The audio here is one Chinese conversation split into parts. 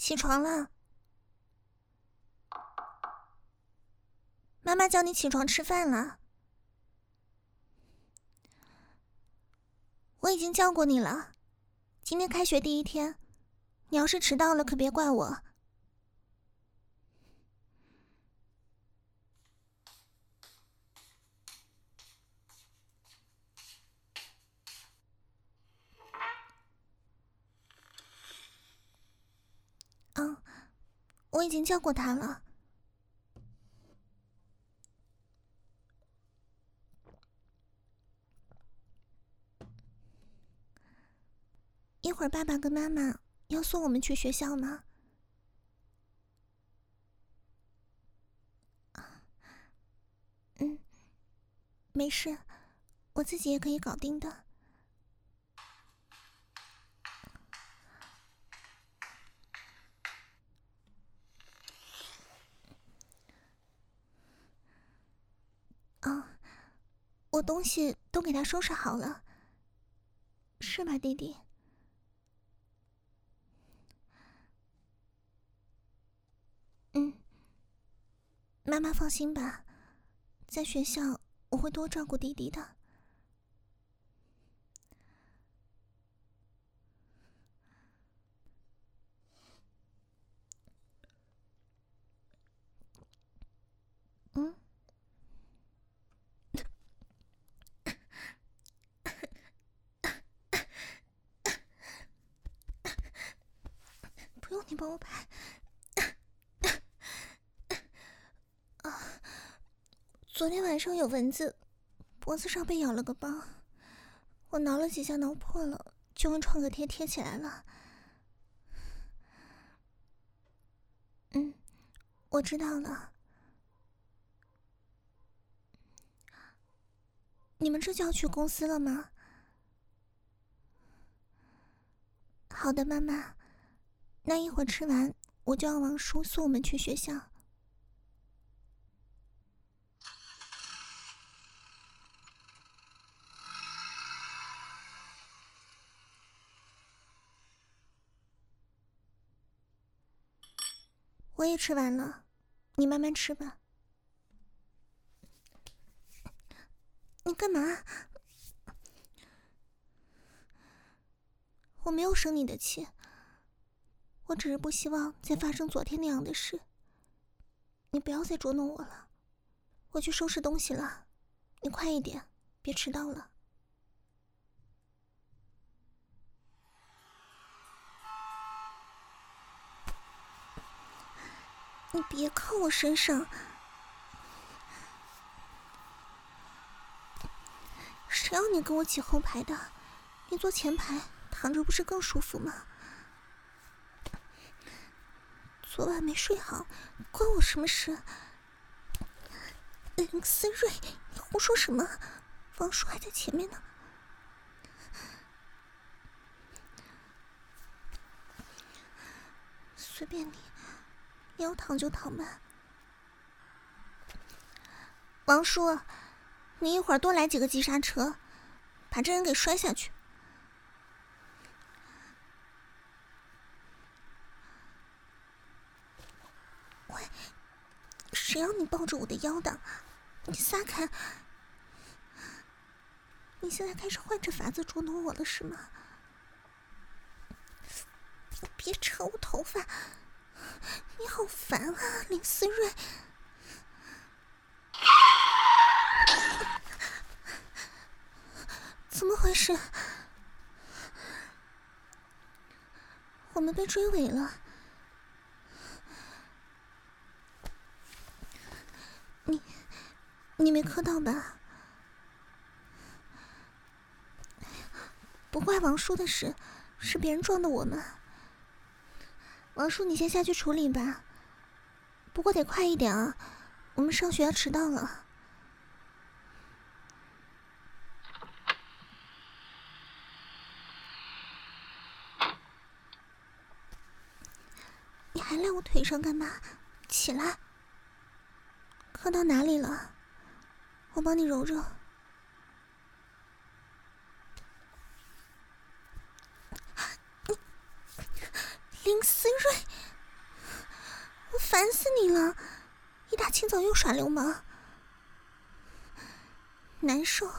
起床了，妈妈叫你起床吃饭了。我已经叫过你了，今天开学第一天，你要是迟到了可别怪我。我已经叫过他了。一会儿爸爸跟妈妈要送我们去学校吗？没事，我自己也可以搞定的。我东西都给他收拾好了，是吧，弟弟？妈妈放心吧，在学校我会多照顾弟弟的。不用你帮我拍。昨天晚上有蚊子，脖子上被咬了个包，我挠了几下挠破了，就用创可贴贴起来了。我知道了。你们这就要去公司了吗？好的，妈妈。那一会儿吃完，我就让王叔送我们去学校。我也吃完了，你慢慢吃吧。你干嘛？我没有生你的气，我只是不希望再发生昨天那样的事。你不要再捉弄我了，我去收拾东西了，你快一点，别迟到了。你别靠我身上，谁要你跟我挤后排的？你坐前排躺着不是更舒服吗？昨晚没睡好，关我什么事？林思睿，你胡说什么？王叔还在前面呢。随便你，你要躺就躺吧。王叔，你一会儿多来几个急刹车，把这人给摔下去。喂，谁让你抱着我的腰的？你撒开！你现在开始换着法子捉弄我了是吗？别扯我头发，你好烦啊，林思睿！怎么回事？我们被追尾了。你没磕到吧？不怪王叔的事，是别人撞的我们。王叔，你先下去处理吧，不过得快一点啊，我们上学要迟到了。你还赖我腿上干嘛？起来！磕到哪里了？我帮你揉揉。林思睿， 烦死你了！一大清早又耍流氓，难受。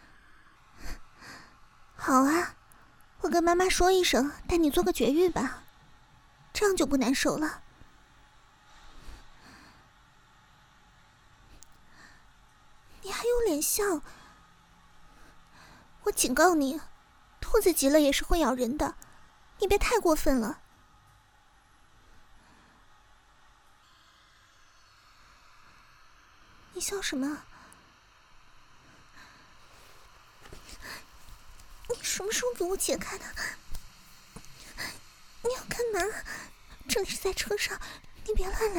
好啊，我跟妈妈说一声，带你做个绝育吧，这样就不难受了。你还有脸笑？我警告你，兔子急了也是会咬人的，你别太过分了。你笑什么？你什么时候给我解开的？你要干嘛？这里是在车上，你别乱来，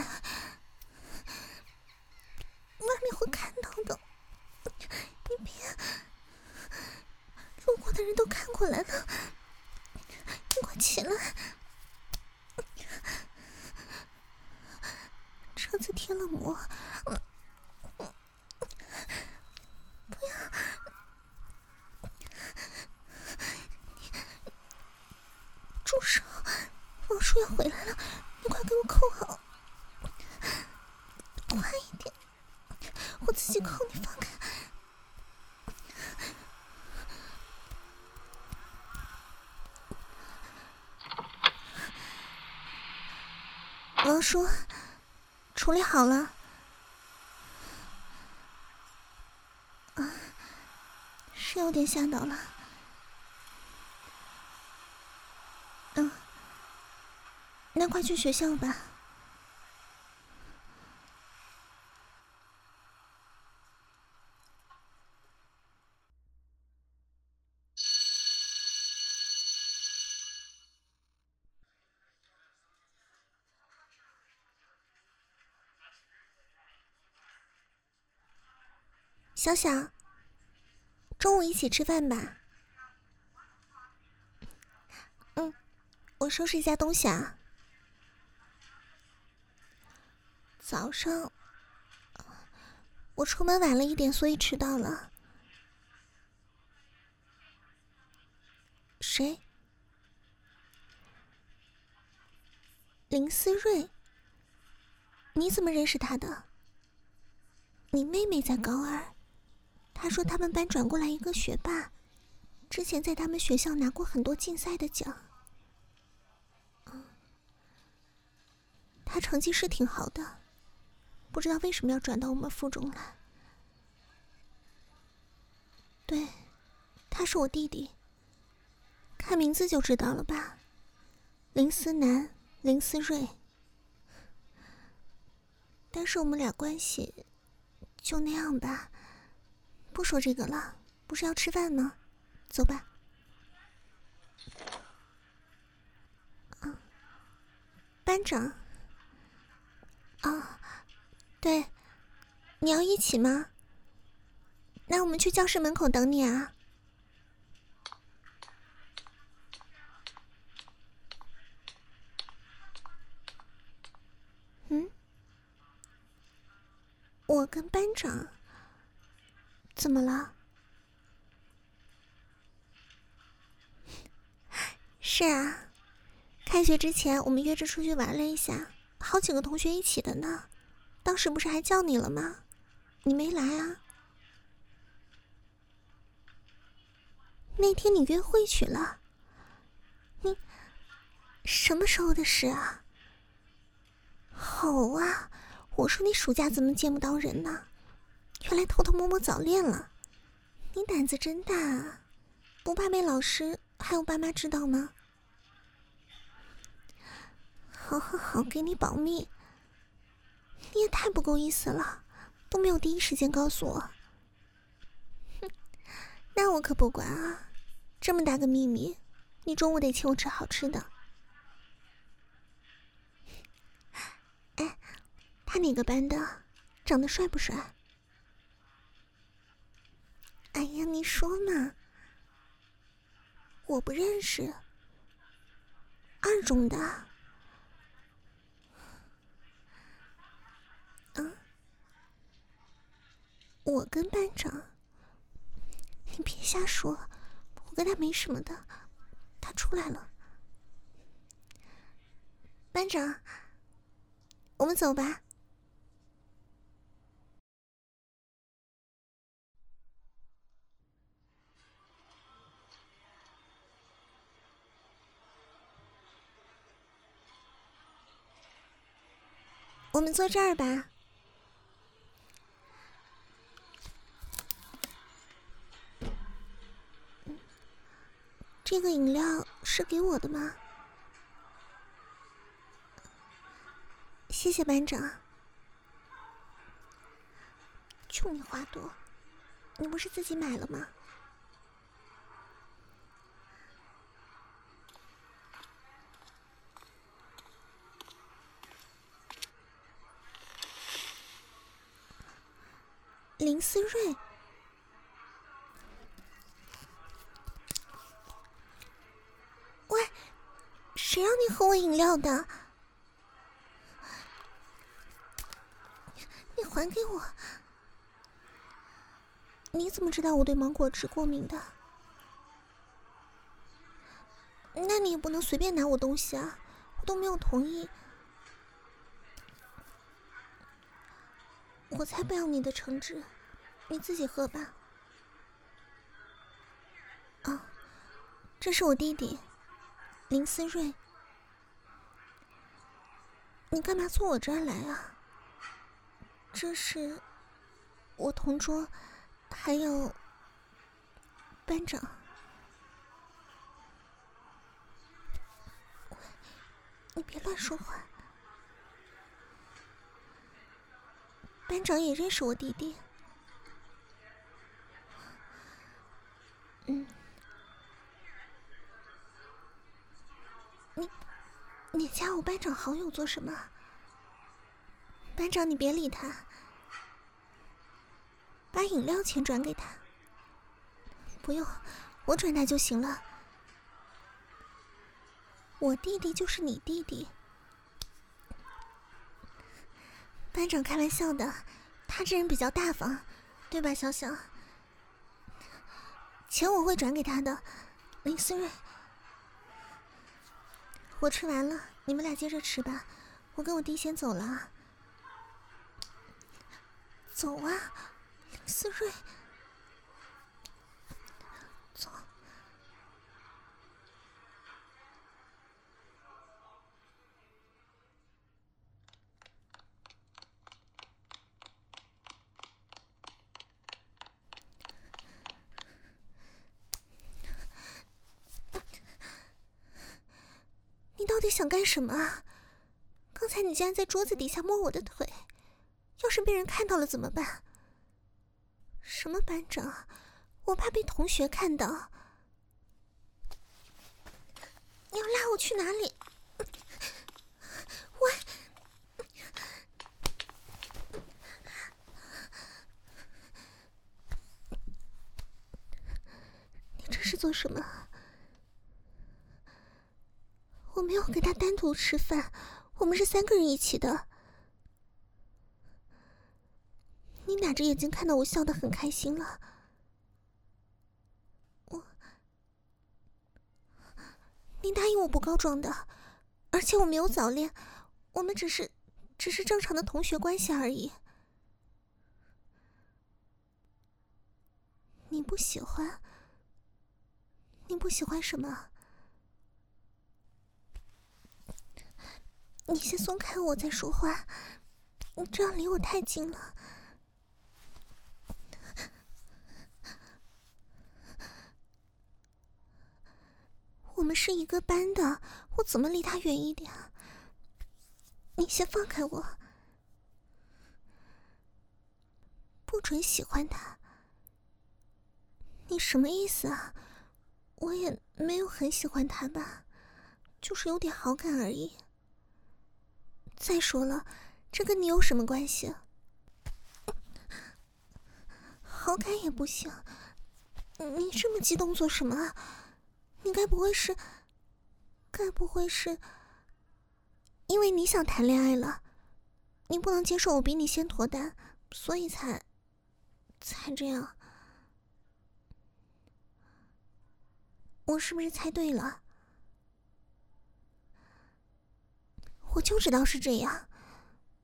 外面会看到的。你别，路过的人都看过来了，你快起来。车子贴了膜，不要，住手！王叔要回来了，你快给我扣好，快一点，我自己扣，你放开。王叔，处理好了。是有点吓到了。那快去学校吧。小小，中午一起吃饭吧。我收拾一下东西啊。早上我出门晚了一点，所以迟到了。谁？林思睿？你怎么认识他的？你妹妹在高二，她说他们班转过来一个学霸，之前在他们学校拿过很多竞赛的奖。他成绩是挺好的，不知道为什么要转到我们附中来。对，他是我弟弟，看名字就知道了吧，林思南、林思睿。但是我们俩关系就那样吧，不说这个了，不是要吃饭吗？走吧。班长。对，你要一起吗？那我们去教室门口等你啊。我跟班长怎么了？是啊，开学之前我们约着出去玩了一下，好几个同学一起的呢。当时不是还叫你了吗？你没来啊？那天你约会去了？你什么时候的事啊？好啊，我说你暑假怎么见不到人呢？原来偷偷摸摸早恋了。你胆子真大啊，不怕被老师还有爸妈知道吗？好好好，给你保密。你也太不够意思了，都没有第一时间告诉我。哼，那我可不管啊，这么大个秘密，你中午得请我吃好吃的。哎，他哪个班的？长得帅不帅？哎呀，你说嘛。我不认识。二中的。我跟班长，你别瞎说，我跟他没什么的。他出来了。班长， 我们走吧。我们坐这儿吧。这个饮料是给我的吗？谢谢班长。就你话多，你不是自己买了吗？林思睿，喂，谁让你喝我饮料的？你还给我！你怎么知道我对芒果汁过敏的？那你也不能随便拿我东西啊，我都没有同意。我才不要你的橙汁，你自己喝吧。哦，这是我弟弟，林思睿。你干嘛坐我这儿来啊？这是我同桌，还有班长。你别乱说话。班长也认识我弟弟。你加我班长好友做什么？班长，你别理他，把饮料钱转给他。不用，我转他就行了。我弟弟就是你弟弟。班长开玩笑的，他这人比较大方，对吧，小小？钱我会转给他的，林思睿。我吃完了，你们俩接着吃吧，我跟我弟先走了。走啊，林思睿，走。你到底想干什么啊？刚才你竟然在桌子底下摸我的腿，要是被人看到了怎么办？什么班长？我怕被同学看到。你要拉我去哪里？喂！你这是做什么？我没有跟他单独吃饭，我们是3个人一起的。你哪只眼睛看到我笑得很开心了？你答应我不告状的，而且我没有早恋，我们只是正常的同学关系而已。你不喜欢？你不喜欢什么？你先松开我再说话，你这样离我太近了。我们是一个班的，我怎么离他远一点？你先放开我，不准喜欢他。你什么意思啊？我也没有很喜欢他吧，就是有点好感而已。再说了，这跟你有什么关系？好感也不行，你这么激动做什么啊？你该不会是因为你想谈恋爱了，你不能接受我比你先脱单，所以才这样？我是不是猜对了？我就知道是这样。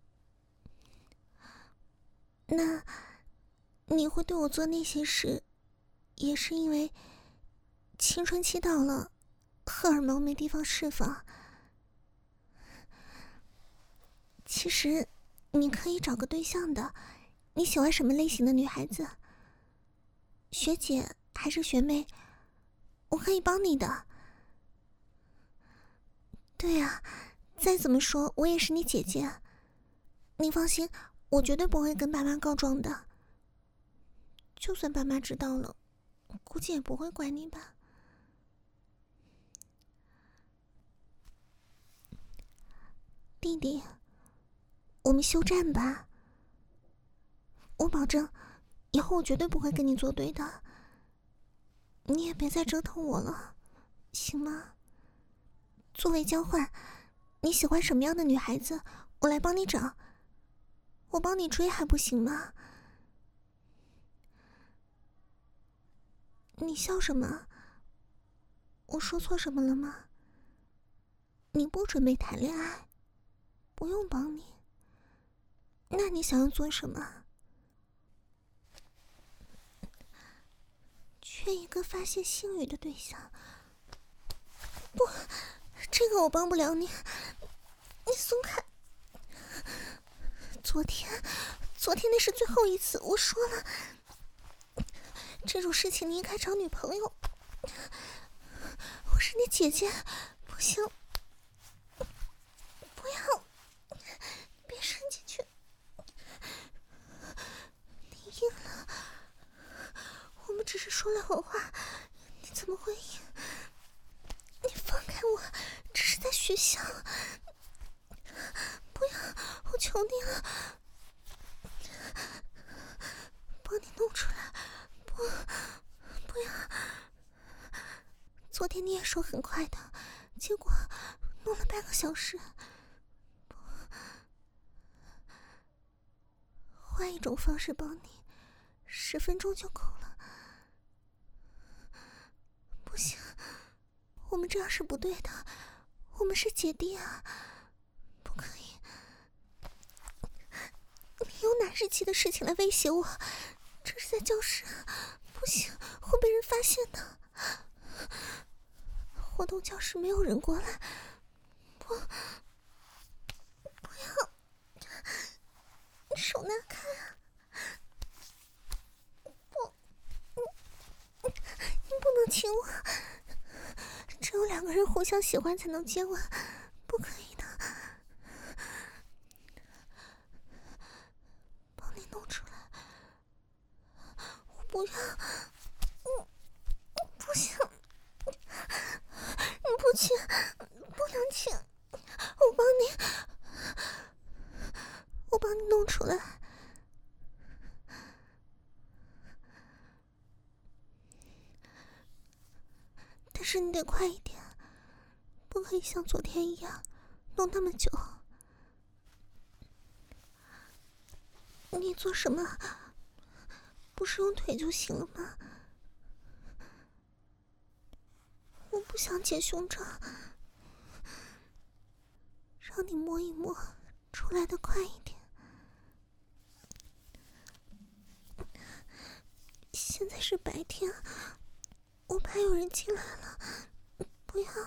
那你会对我做那些事，也是因为青春期到了，荷尔蒙没地方释放。其实你可以找个对象的，你喜欢什么类型的女孩子？学姐还是学妹？我可以帮你的。对呀，再怎么说我也是你姐姐，你放心，我绝对不会跟爸妈告状的。就算爸妈知道了，估计也不会怪你吧。弟弟，我们休战吧。我保证，以后我绝对不会跟你作对的。你也别再折腾我了，行吗？作为交换，你喜欢什么样的女孩子，我来帮你找。我帮你追还不行吗？你笑什么？我说错什么了吗？你不准备谈恋爱，不用帮你。那你想要做什么？缺一个发泄性欲的对象。不，这个我帮不了你，你松开。昨天那是最后一次，我说了，这种事情你应该找女朋友。我是你姐姐，不行，不要，别伸进去。你硬了，我们只是说了会话，你怎么会硬？你放开我，这是在学校。不要，我求你了，帮你弄出来。不要。昨天你也说很快的，结果弄了半个小时。换一种方式帮你，10分钟就够了。不行，我们这样是不对的，我们是姐弟啊，不可以。你用拿日记的事情来威胁我，这是在教室，不行，会被人发现的。活动教室没有人过来，不要，你手拿开啊！不，你不能亲我，只有2个人互相喜欢才能接吻，不可以的。帮你弄出来，我不要，不行，你不亲，不能亲，我帮你弄出来。但是你得快一点，不可以像昨天一样弄那么久。你做什么？不是用腿就行了吗？我不想解胸罩，让你摸一摸，出来的快一点。现在是白天，我怕有人进来了，不要。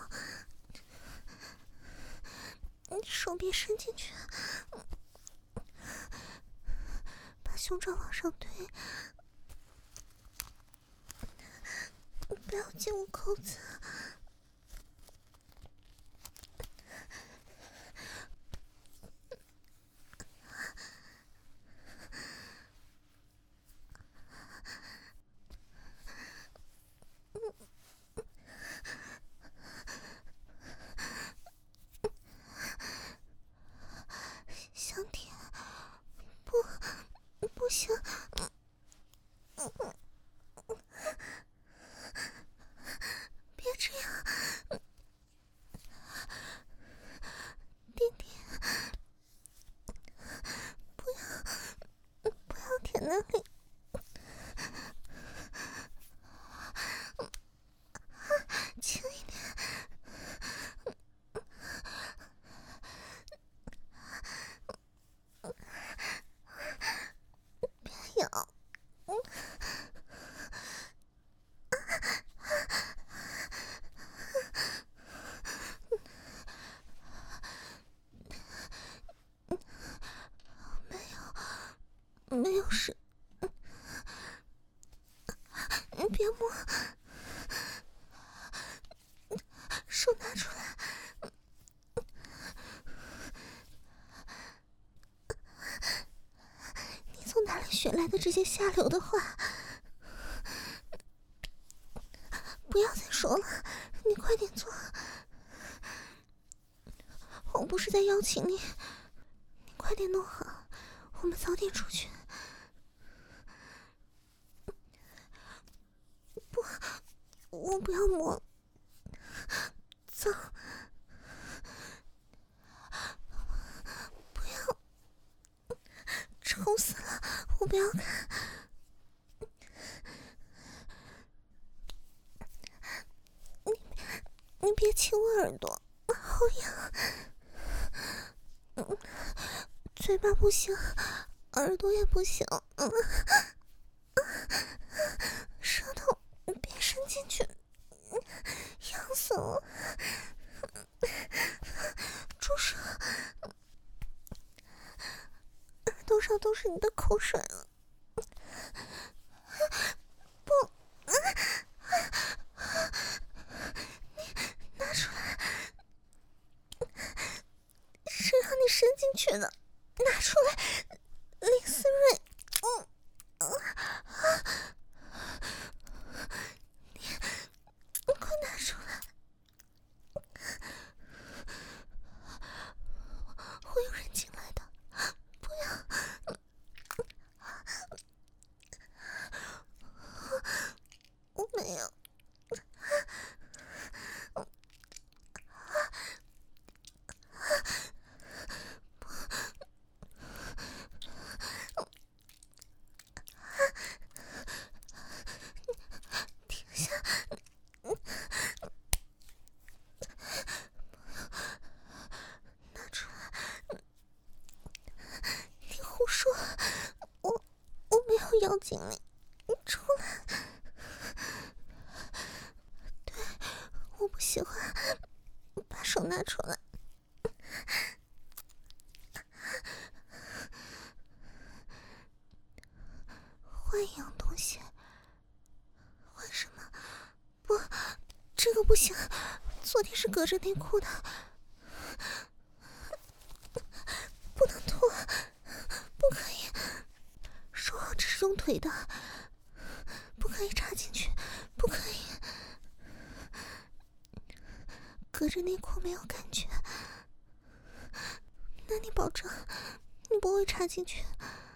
你手别伸进去，把胸罩往上推，不要紧我扣子。香甜，不行，别这样，弟弟，不要舔那里。轻一点， 学来的这些下流的话。不要再说了，你快点做。我不是在邀请你，你快点弄好，我们早点出去。不，我不要摸，脏，不要，丑死了，我不要看。你别亲我耳朵，好痒。嘴巴不行，耳朵也不行。舌头别伸进去，痒死了。住手！耳朵上都是你的口水了。不，你拿出来，谁让你伸进去的？拿出来，林思睿。你快拿出来！会有人进来的，不要！我没有。停下！拿出来！你胡说！我没有咬紧你，你出来！对，我不喜欢，把手拿出来。换一样东西。换什么？不，这个不行，昨天是隔着内裤的，不能脱，不可以。说好只是用腿的，不可以插进去，不可以。隔着内裤没有感觉，那你保证你不会插进去？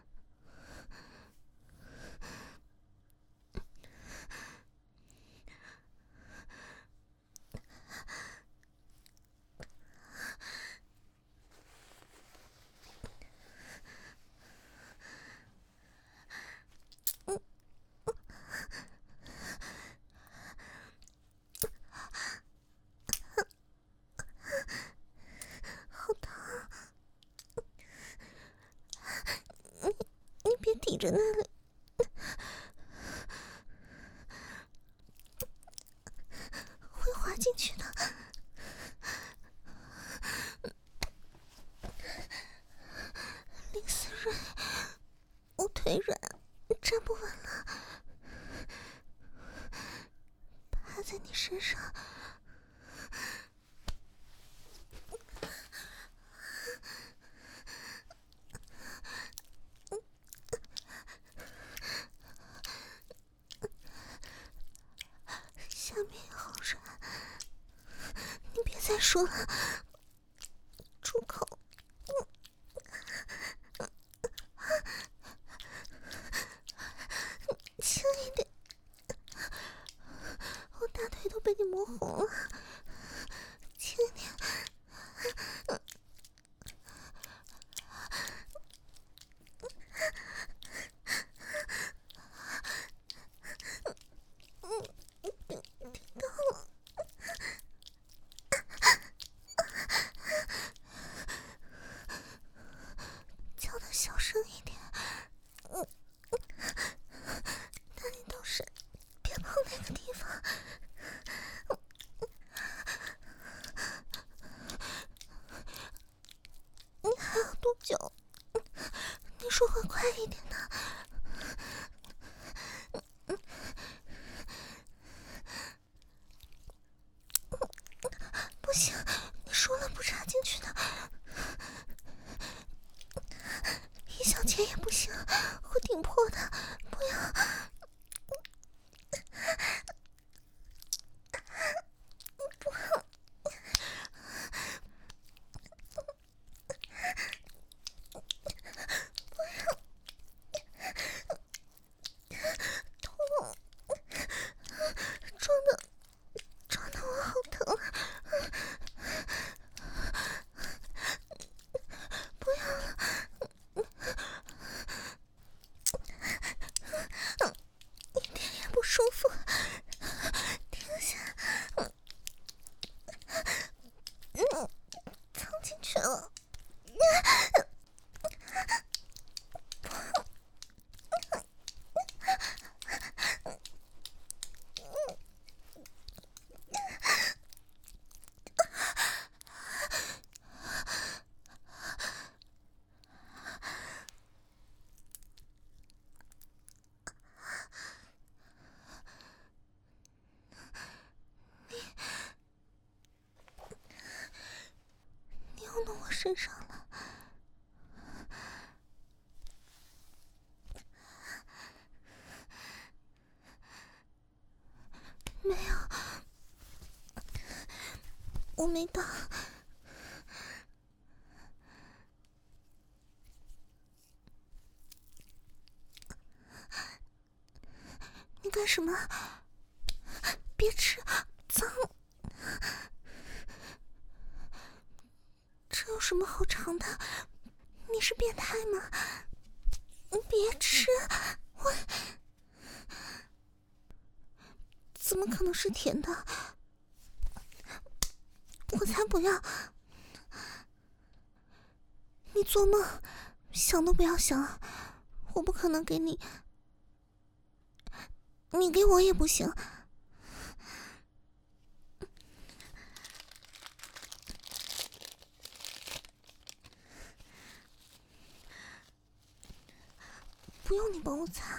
好疼！你别抵着那里，会滑进去的。林思睿，我腿软，站不稳了，趴在你身上。下面也好软，你别再说了，住口！轻一点，我大腿都被你磨红了，轻一点。叫的小声一点，那里都是，别碰那个地方。你还要多久？你说话快一点呢。不行，你说了不插进去的，一小节也不行，会顶破身上了。没有，我没到。你干什么？别吃，脏。这有什么好尝的？你是变态吗？你别吃，我怎么可能是甜的？我才不要！你做梦，想都不要想，我不可能给你，你给我也不行。不用你帮我擦，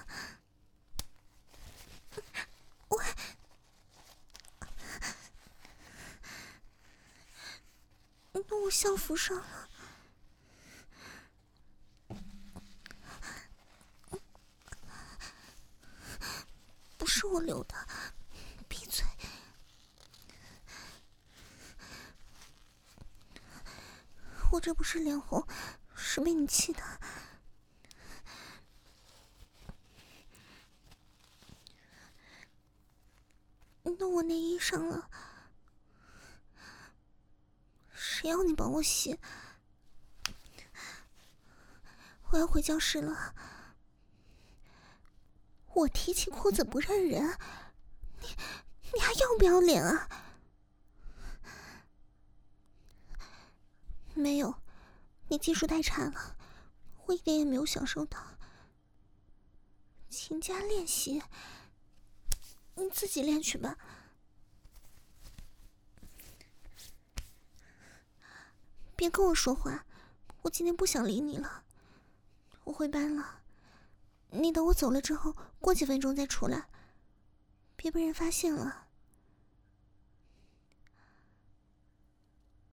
我校服上了。不是我留的，闭嘴！我这不是脸红，是被你气的。弄我内衣上了，谁要你帮我洗？我要回教室了。我提起裤子不认人，你还要不要脸啊？没有，你技术太差了，我一点也没有享受到。勤加练习，你自己练去吧。别跟我说话，我今天不想理你了。我回班了，你等我走了之后，过几分钟再出来，别被人发现了。